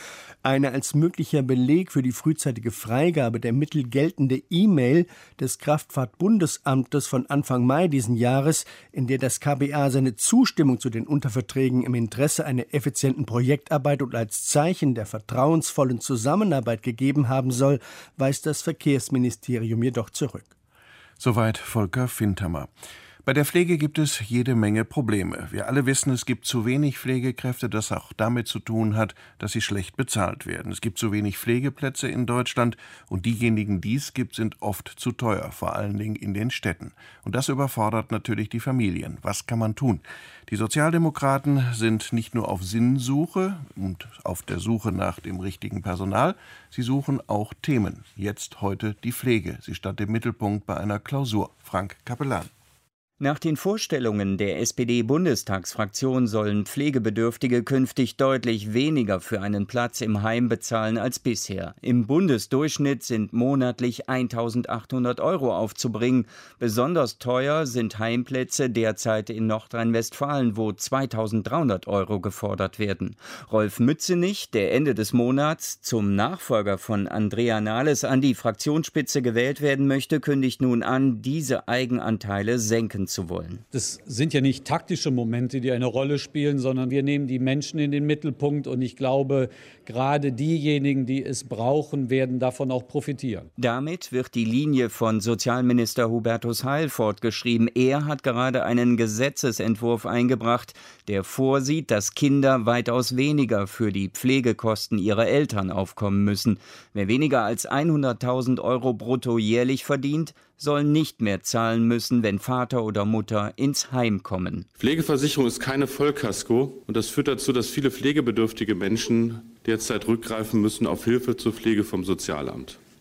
Eine als möglicher Beleg für die frühzeitige Freigabe der Mittel geltende E-Mail des Kraftfahrtbundesamtes von Anfang Mai diesen Jahres, in der das K B A seine Zustimmung zu den Unterverträgen im Interesse einer effizienten Projektarbeit und als Zeichen der vertrauensvollen Zusammenarbeit gegeben haben soll, weist das Verkehrsministerium jedoch zurück. Soweit Volker Fintermer. Bei der Pflege gibt es jede Menge Probleme. Wir alle wissen, es gibt zu wenig Pflegekräfte, das auch damit zu tun hat, dass sie schlecht bezahlt werden. Es gibt zu wenig Pflegeplätze in Deutschland und diejenigen, die es gibt, sind oft zu teuer, vor allen Dingen in den Städten. Und das überfordert natürlich die Familien. Was kann man tun? Die Sozialdemokraten sind nicht nur auf Sinnsuche und auf der Suche nach dem richtigen Personal, sie suchen auch Themen. Jetzt heute die Pflege. Sie stand im Mittelpunkt bei einer Klausur. Frank Capellan. Nach den Vorstellungen der S P D-Bundestagsfraktion sollen Pflegebedürftige künftig deutlich weniger für einen Platz im Heim bezahlen als bisher. Im Bundesdurchschnitt sind monatlich eintausendachthundert Euro aufzubringen. Besonders teuer sind Heimplätze derzeit in Nordrhein-Westfalen, wo zweitausenddreihundert Euro gefordert werden. Rolf Mützenich, der Ende des Monats zum Nachfolger von Andrea Nahles an die Fraktionsspitze gewählt werden möchte, kündigt nun an, diese Eigenanteile senken zu wollen. Das sind ja nicht taktische Momente, die eine Rolle spielen, sondern wir nehmen die Menschen in den Mittelpunkt und ich glaube, gerade diejenigen, die es brauchen, werden davon auch profitieren. Damit wird die Linie von Sozialminister Hubertus Heil fortgeschrieben. Er hat gerade einen Gesetzesentwurf eingebracht, der vorsieht, dass Kinder weitaus weniger für die Pflegekosten ihrer Eltern aufkommen müssen. Wer weniger als hunderttausend Euro brutto jährlich verdient, soll nicht mehr zahlen müssen, wenn Vater oder Mutter ins Heim kommen. Pflegeversicherung ist keine Vollkasko und das führt dazu, dass viele pflegebedürftige Menschen derzeit rückgreifen müssen auf Hilfe zur Pflege vom Sozialamt.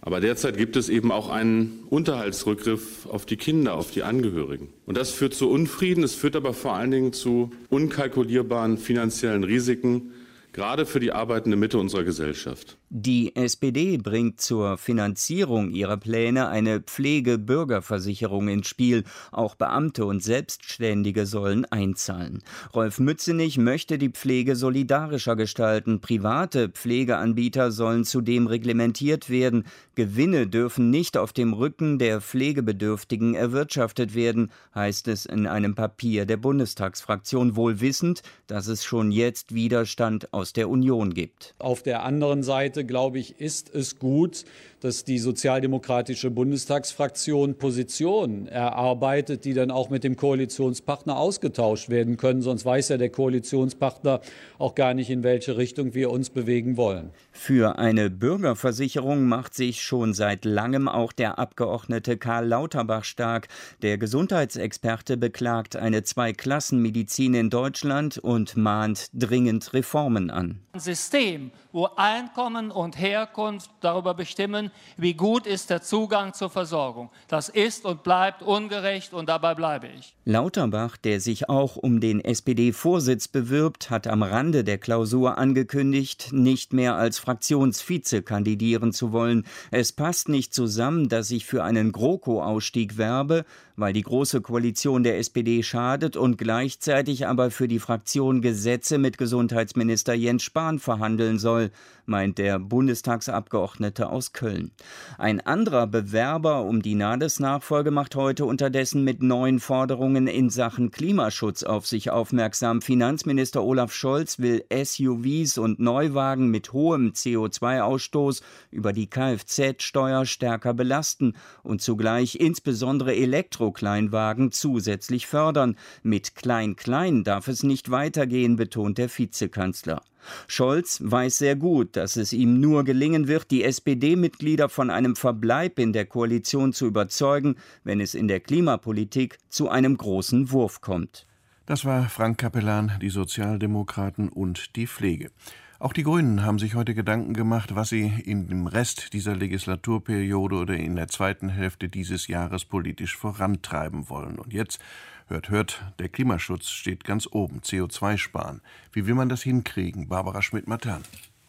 Aber derzeit gibt es eben auch einen Unterhaltsrückgriff auf die Kinder, auf die Angehörigen. Und das führt zu Unfrieden, es führt aber vor allen Dingen zu unkalkulierbaren finanziellen Risiken, gerade für die arbeitende Mitte unserer Gesellschaft. Die S P D bringt zur Finanzierung ihrer Pläne eine Pflegebürgerversicherung ins Spiel. Auch Beamte und Selbstständige sollen einzahlen. Rolf Mützenich möchte die Pflege solidarischer gestalten. Private Pflegeanbieter sollen zudem reglementiert werden. Gewinne dürfen nicht auf dem Rücken der Pflegebedürftigen erwirtschaftet werden, heißt es in einem Papier der Bundestagsfraktion, wohl wissend, dass es schon jetzt Widerstand aus der Union gibt. Auf der anderen Seite, glaube ich, ist es gut, dass die sozialdemokratische Bundestagsfraktion Positionen erarbeitet, die dann auch mit dem Koalitionspartner ausgetauscht werden können. Sonst weiß ja der Koalitionspartner auch gar nicht, in welche Richtung wir uns bewegen wollen. Für eine Bürgerversicherung macht sich schon seit langem auch der Abgeordnete Karl Lauterbach stark. Der Gesundheitsexperte beklagt eine Zweiklassenmedizin in Deutschland und mahnt dringend Reformen an. Ein System, wo Einkommen und Herkunft darüber bestimmen, wie gut ist der Zugang zur Versorgung. Das ist und bleibt ungerecht und dabei bleibe ich. Lauterbach, der sich auch um den S P D-Vorsitz bewirbt, hat am Rande der Klausur angekündigt, nicht mehr als Fraktionsvize kandidieren zu wollen. Es passt nicht zusammen, dass ich für einen GroKo-Ausstieg werbe, weil die Große Koalition der S P D schadet und gleichzeitig aber für die Fraktion Gesetze mit Gesundheitsminister Jens Spahn verhandeln soll, meint der Bundestagsabgeordnete aus Köln. Ein anderer Bewerber um die Nahles-Nachfolge macht heute unterdessen mit neuen Forderungen in Sachen Klimaschutz auf sich aufmerksam. Finanzminister Olaf Scholz will S U Vs und Neuwagen mit hohem C O zwei Ausstoß über die Kfz-Steuer stärker belasten und zugleich insbesondere Elektrokleinwagen zusätzlich fördern. Mit Klein-Klein darf es nicht weitergehen, betont der Vizekanzler. Scholz weiß sehr gut, dass es ihm nur gelingen wird, die S P D-Mitglieder von einem Verbleib in der Koalition zu überzeugen, wenn es in der Klimapolitik zu einem großen Wurf kommt. Das war Frank Capellan, die Sozialdemokraten und die Pflege. Auch die Grünen haben sich heute Gedanken gemacht, was sie in dem Rest dieser Legislaturperiode oder in der zweiten Hälfte dieses Jahres politisch vorantreiben wollen. Und jetzt, hört, hört, der Klimaschutz steht ganz oben, C O zwei sparen. Wie will man das hinkriegen? Barbara Schmidt-Mattern.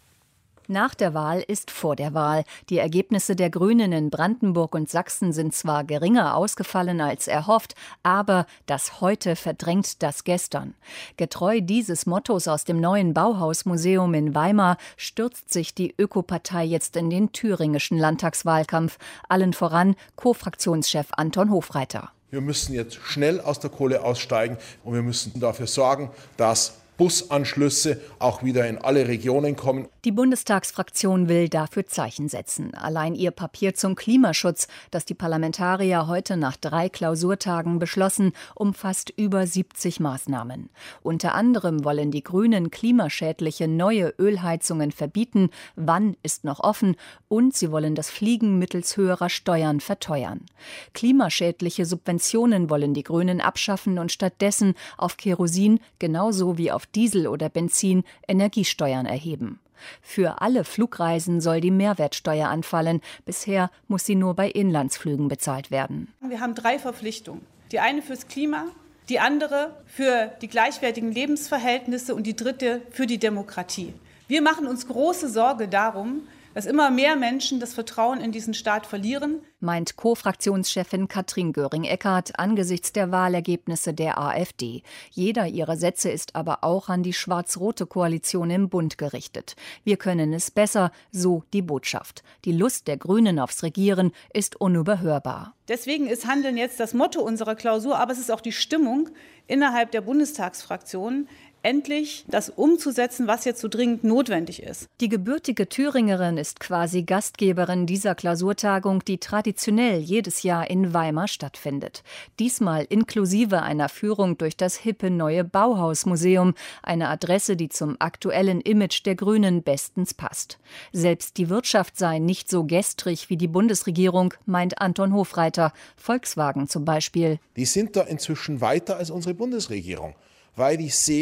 Nach der Wahl ist vor der Wahl. Die Ergebnisse der Grünen in Brandenburg und Sachsen sind zwar geringer ausgefallen als erhofft, aber das Heute verdrängt das Gestern. Getreu dieses Mottos aus dem neuen Bauhausmuseum in Weimar stürzt sich die Ökopartei jetzt in den thüringischen Landtagswahlkampf. Allen voran Co-Fraktionschef Anton Hofreiter. Wir müssen jetzt schnell aus der Kohle aussteigen und wir müssen dafür sorgen, dass Busanschlüsse auch wieder in alle Regionen kommen. Die Bundestagsfraktion will dafür Zeichen setzen. Allein ihr Papier zum Klimaschutz, das die Parlamentarier heute nach drei Klausurtagen beschlossen, umfasst über siebzig Maßnahmen. Unter anderem wollen die Grünen klimaschädliche neue Ölheizungen verbieten, wann ist noch offen, und sie wollen das Fliegen mittels höherer Steuern verteuern. Klimaschädliche Subventionen wollen die Grünen abschaffen und stattdessen auf Kerosin genauso wie auf Diesel oder Benzin Energiesteuern erheben. Für alle Flugreisen soll die Mehrwertsteuer anfallen. Bisher muss sie nur bei Inlandsflügen bezahlt werden. Wir haben drei Verpflichtungen. Die eine fürs Klima, die andere für die gleichwertigen Lebensverhältnisse und die dritte für die Demokratie. Wir machen uns große Sorge darum, dass immer mehr Menschen das Vertrauen in diesen Staat verlieren, meint Co-Fraktionschefin Katrin Göring-Eckardt angesichts der Wahlergebnisse der AfD. Jeder ihrer Sätze ist aber auch an die schwarz-rote Koalition im Bund gerichtet. Wir können es besser, so die Botschaft. Die Lust der Grünen aufs Regieren ist unüberhörbar. Deswegen ist Handeln jetzt das Motto unserer Klausur, aber es ist auch die Stimmung innerhalb der Bundestagsfraktion, endlich das umzusetzen, was jetzt so dringend notwendig ist. Die gebürtige Thüringerin ist quasi Gastgeberin dieser Klausurtagung, die traditionell jedes Jahr in Weimar stattfindet. Diesmal inklusive einer Führung durch das hippe neue Bauhausmuseum, eine Adresse, die zum aktuellen Image der Grünen bestens passt. Selbst die Wirtschaft sei nicht so gestrig wie die Bundesregierung, meint Anton Hofreiter. Volkswagen zum Beispiel. Die sind da inzwischen weiter als unsere Bundesregierung, weil die sehen,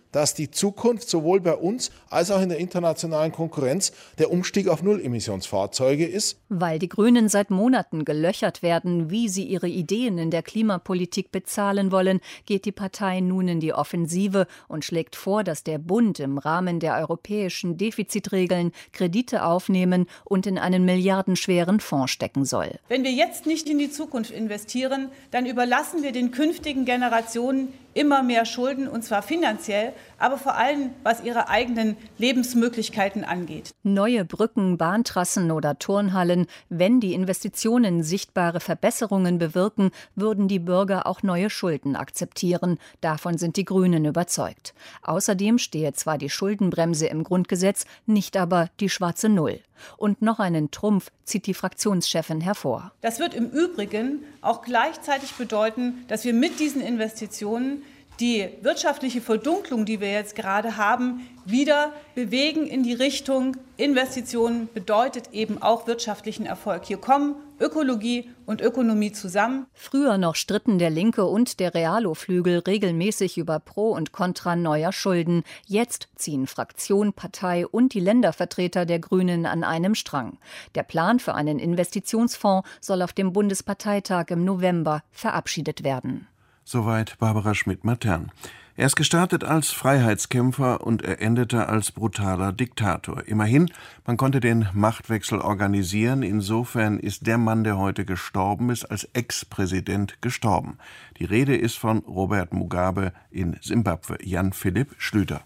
dass die Zukunft sowohl bei uns als auch in der internationalen Konkurrenz der Umstieg auf Nullemissionsfahrzeuge ist. Weil die Grünen seit Monaten gelöchert werden, wie sie ihre Ideen in der Klimapolitik bezahlen wollen, geht die Partei nun in die Offensive und schlägt vor, dass der Bund im Rahmen der europäischen Defizitregeln Kredite aufnehmen und in einen milliardenschweren Fonds stecken soll. Wenn wir jetzt nicht in die Zukunft investieren, dann überlassen wir den künftigen Generationen immer mehr Schulden, und zwar finanziell, aber vor allem, was ihre eigenen Lebensmöglichkeiten angeht. Neue Brücken, Bahntrassen oder Turnhallen, wenn die Investitionen sichtbare Verbesserungen bewirken, würden die Bürger auch neue Schulden akzeptieren. Davon sind die Grünen überzeugt. Außerdem stehe zwar die Schuldenbremse im Grundgesetz, nicht aber die schwarze Null. Und noch einen Trumpf zieht die Fraktionschefin hervor. Das wird im Übrigen auch gleichzeitig bedeuten, dass wir mit diesen Investitionen die wirtschaftliche Verdunklung, die wir jetzt gerade haben, wieder bewegen in die Richtung, Investitionen bedeutet eben auch wirtschaftlichen Erfolg. Hier kommen Ökologie und Ökonomie zusammen. Früher noch stritten der linke und der Realo-Flügel regelmäßig über Pro und Contra neuer Schulden. Jetzt ziehen Fraktion, Partei und die Ländervertreter der Grünen an einem Strang. Der Plan für einen Investitionsfonds soll auf dem Bundesparteitag im November verabschiedet werden. Soweit Barbara Schmidt-Matern. Er ist gestartet als Freiheitskämpfer und er endete als brutaler Diktator. Immerhin, man konnte den Machtwechsel organisieren. Insofern ist der Mann, der heute gestorben ist, als Ex-Präsident gestorben. Die Rede ist von Robert Mugabe in Simbabwe. Jan Philipp Schlüter.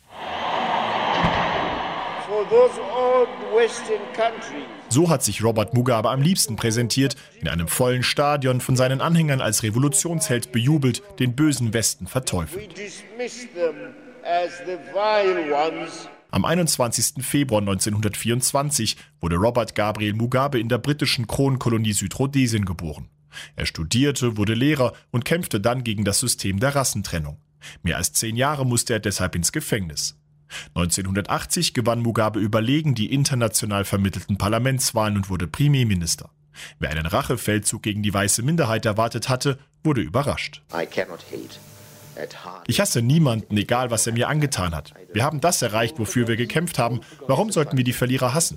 So hat sich Robert Mugabe am liebsten präsentiert, in einem vollen Stadion von seinen Anhängern als Revolutionsheld bejubelt, den bösen Westen verteufelt. Am einundzwanzigsten Februar neunzehnhundertvierundzwanzig wurde Robert Gabriel Mugabe in der britischen Kronkolonie Südrhodesien geboren. Er studierte, wurde Lehrer und kämpfte dann gegen das System der Rassentrennung. Mehr als zehn Jahre musste er deshalb ins Gefängnis. neunzehnhundertachtzig gewann Mugabe überlegen die international vermittelten Parlamentswahlen und wurde Premierminister. Wer einen Rachefeldzug gegen die weiße Minderheit erwartet hatte, wurde überrascht. Ich hasse niemanden, egal was er mir angetan hat. Wir haben das erreicht, wofür wir gekämpft haben. Warum sollten wir die Verlierer hassen?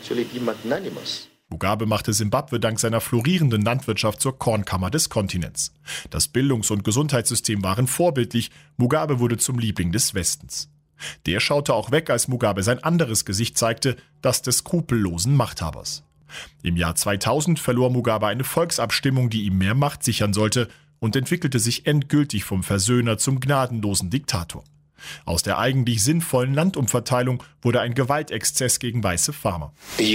Mugabe machte Simbabwe dank seiner florierenden Landwirtschaft zur Kornkammer des Kontinents. Das Bildungs- und Gesundheitssystem waren vorbildlich. Mugabe wurde zum Liebling des Westens. Der schaute auch weg, als Mugabe sein anderes Gesicht zeigte, das des skrupellosen Machthabers. Im Jahr zweitausend verlor Mugabe eine Volksabstimmung, die ihm mehr Macht sichern sollte, und entwickelte sich endgültig vom Versöhner zum gnadenlosen Diktator. Aus der eigentlich sinnvollen Landumverteilung wurde ein Gewaltexzess gegen weiße Farmer.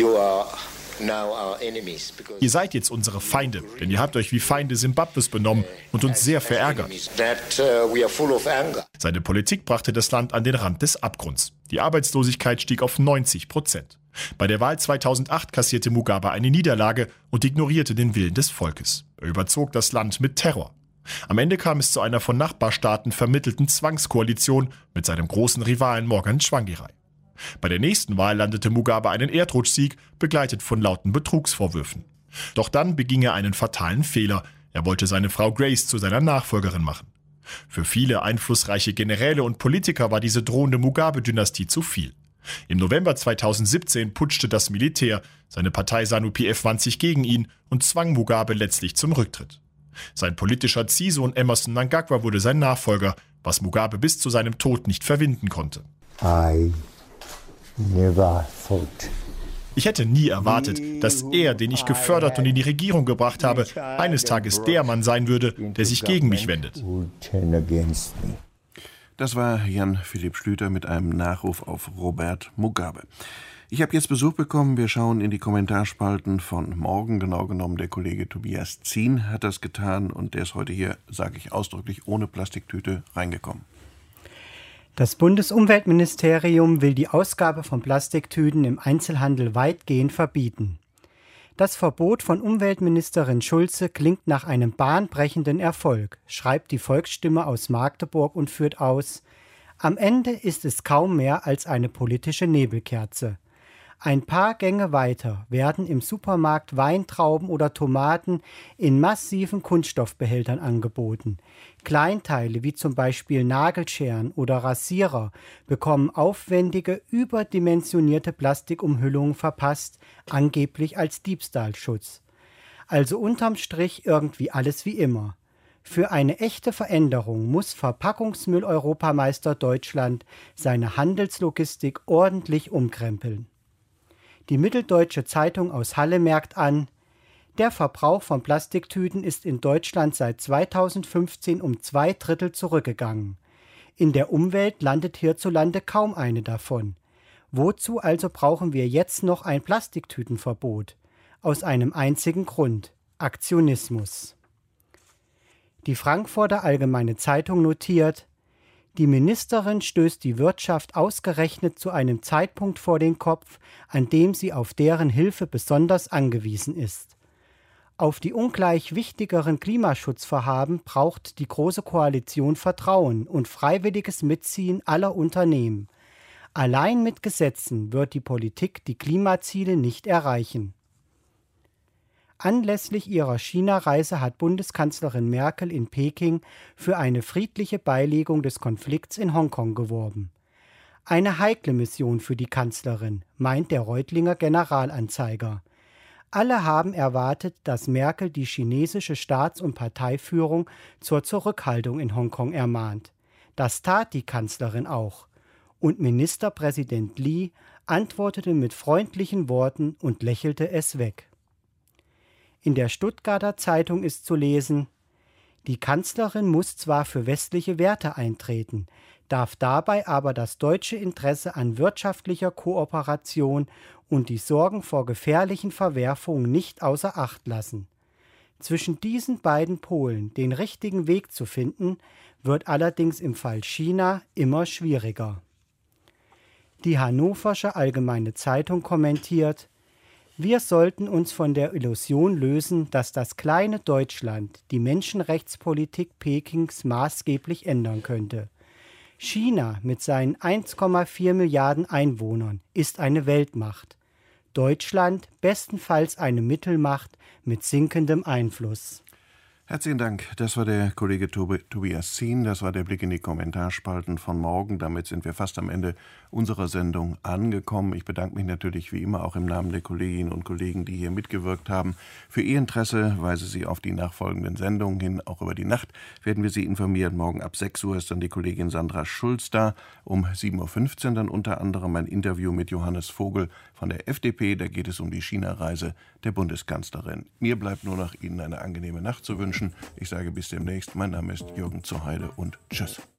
Ihr seid jetzt unsere Feinde, denn ihr habt euch wie Feinde Simbabwes benommen und uns sehr verärgert. Seine Politik brachte das Land an den Rand des Abgrunds. Die Arbeitslosigkeit stieg auf neunzig Prozent. Bei der Wahl zweitausendacht kassierte Mugabe eine Niederlage und ignorierte den Willen des Volkes. Er überzog das Land mit Terror. Am Ende kam es zu einer von Nachbarstaaten vermittelten Zwangskoalition mit seinem großen Rivalen Morgan Tsvangirai. Bei der nächsten Wahl landete Mugabe einen Erdrutschsieg, begleitet von lauten Betrugsvorwürfen. Doch dann beging er einen fatalen Fehler. Er wollte seine Frau Grace zu seiner Nachfolgerin machen. Für viele einflussreiche Generäle und Politiker war diese drohende Mugabe-Dynastie zu viel. Im November zweitausendsiebzehn putschte das Militär. Seine Partei ZANU-P F wand sich gegen ihn und zwang Mugabe letztlich zum Rücktritt. Sein politischer Ziehsohn Emmerson Mnangagwa wurde sein Nachfolger, was Mugabe bis zu seinem Tod nicht verwinden konnte. I never thought. Ich hätte nie erwartet, dass er, den ich gefördert und in die Regierung gebracht habe, eines Tages der Mann sein würde, der sich gegen mich wendet. Das war Jan Philipp Schlüter mit einem Nachruf auf Robert Mugabe. Ich habe jetzt Besuch bekommen. Wir schauen in die Kommentarspalten von morgen. Genau genommen der Kollege Tobias Zien hat das getan und der ist heute hier, sage ich ausdrücklich, ohne Plastiktüte reingekommen. Das Bundesumweltministerium will die Ausgabe von Plastiktüten im Einzelhandel weitgehend verbieten. Das Verbot von Umweltministerin Schulze klingt nach einem bahnbrechenden Erfolg, schreibt die Volksstimme aus Magdeburg und führt aus: Am Ende ist es kaum mehr als eine politische Nebelkerze. Ein paar Gänge weiter werden im Supermarkt Weintrauben oder Tomaten in massiven Kunststoffbehältern angeboten. Kleinteile wie zum Beispiel Nagelscheren oder Rasierer bekommen aufwendige, überdimensionierte Plastikumhüllungen verpasst, angeblich als Diebstahlschutz. Also unterm Strich irgendwie alles wie immer. Für eine echte Veränderung muss Verpackungsmüll-Europameister Deutschland seine Handelslogistik ordentlich umkrempeln. Die Mitteldeutsche Zeitung aus Halle merkt an, der Verbrauch von Plastiktüten ist in Deutschland seit zweitausendfünfzehn um zwei Drittel zurückgegangen. In der Umwelt landet hierzulande kaum eine davon. Wozu also brauchen wir jetzt noch ein Plastiktütenverbot? Aus einem einzigen Grund: Aktionismus. Die Frankfurter Allgemeine Zeitung notiert, die Ministerin stößt die Wirtschaft ausgerechnet zu einem Zeitpunkt vor den Kopf, an dem sie auf deren Hilfe besonders angewiesen ist. Auf die ungleich wichtigeren Klimaschutzvorhaben braucht die Große Koalition Vertrauen und freiwilliges Mitziehen aller Unternehmen. Allein mit Gesetzen wird die Politik die Klimaziele nicht erreichen. Anlässlich ihrer China-Reise hat Bundeskanzlerin Merkel in Peking für eine friedliche Beilegung des Konflikts in Hongkong geworben. Eine heikle Mission für die Kanzlerin, meint der Reutlinger Generalanzeiger. Alle haben erwartet, dass Merkel die chinesische Staats- und Parteiführung zur Zurückhaltung in Hongkong ermahnt. Das tat die Kanzlerin auch. Und Ministerpräsident Li antwortete mit freundlichen Worten und lächelte es weg. In der Stuttgarter Zeitung ist zu lesen, die Kanzlerin muss zwar für westliche Werte eintreten, darf dabei aber das deutsche Interesse an wirtschaftlicher Kooperation und die Sorgen vor gefährlichen Verwerfungen nicht außer Acht lassen. Zwischen diesen beiden Polen den richtigen Weg zu finden, wird allerdings im Fall China immer schwieriger. Die Hannoversche Allgemeine Zeitung kommentiert, wir sollten uns von der Illusion lösen, dass das kleine Deutschland die Menschenrechtspolitik Pekings maßgeblich ändern könnte. China mit seinen eins Komma vier Milliarden Einwohnern ist eine Weltmacht. Deutschland bestenfalls eine Mittelmacht mit sinkendem Einfluss. Herzlichen Dank. Das war der Kollege Tobias Zien. Das war der Blick in die Kommentarspalten von morgen. Damit sind wir fast am Ende unserer Sendung angekommen. Ich bedanke mich natürlich wie immer auch im Namen der Kolleginnen und Kollegen, die hier mitgewirkt haben. Für Ihr Interesse weise Sie auf die nachfolgenden Sendungen hin. Auch über die Nacht werden wir Sie informieren. Morgen ab sechs Uhr ist dann die Kollegin Sandra Schulz da. Um sieben Uhr fünfzehn dann unter anderem ein Interview mit Johannes Vogel von der F D P. Da geht es um die China-Reise der Bundeskanzlerin. Mir bleibt nur noch Ihnen eine angenehme Nacht zu wünschen. Ich sage bis demnächst. Mein Name ist Jürgen Zuheide und tschüss.